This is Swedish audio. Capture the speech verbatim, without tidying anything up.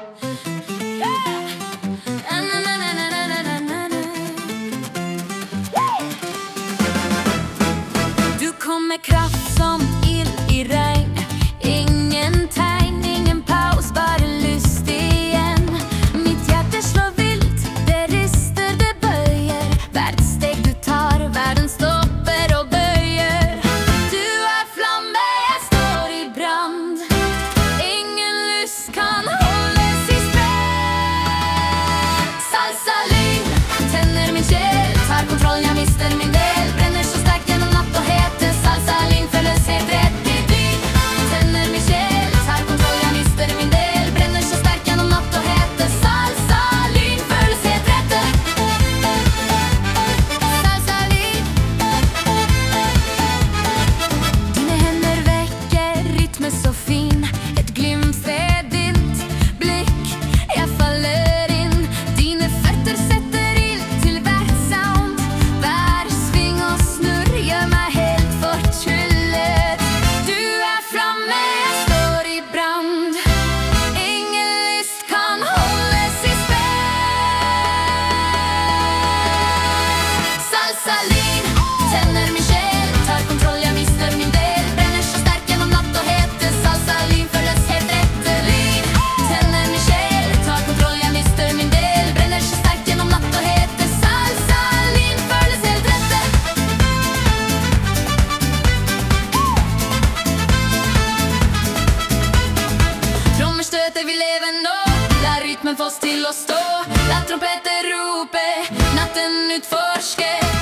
Du kom med kraft som ill i regn. Ingen tegn, ingen paus, bara lyst igen. Mitt hjärta slår vilt, det rister, det böjer. Världens steg du tar, världen stoppar och böjer. Du är flamme, jag står i brand. Ingen lust kan hållas i spänn. Salsalin tänder min själ, tar kontroll, jag mister min del. Bränner så starkt genom natt och hete. Salsalin för löshet, rätt i din. Tänder min själ, tar kontroll, jag mister min del. Bränner så starkt genom natt och hete. Salsalin för löshet, rätt. Salsalin. Dina händer väcker rytmen så fin. Ett glimfred ditt blick, jag faller in. Dina fötter sätter ill till världssound. Världsving och snurr gör mig helt förtryllet. Du är framme, jag står i brand. Ingen list kan hållas i spänn. Salsalin tänder min själ, tar kontroll, jag mister min del. Bränner så starkt genom natt och hete. Salsalin för löshet, rättelin. Tänder min själ, tar kontroll, jag mister min del. Bränner så starkt genom natt och hete. Salsalin för löshet, rätte. Trummor stöter, vi lever nå. Lär rytmen få oss till att stå. Lär trumpeter rope, natten utforske.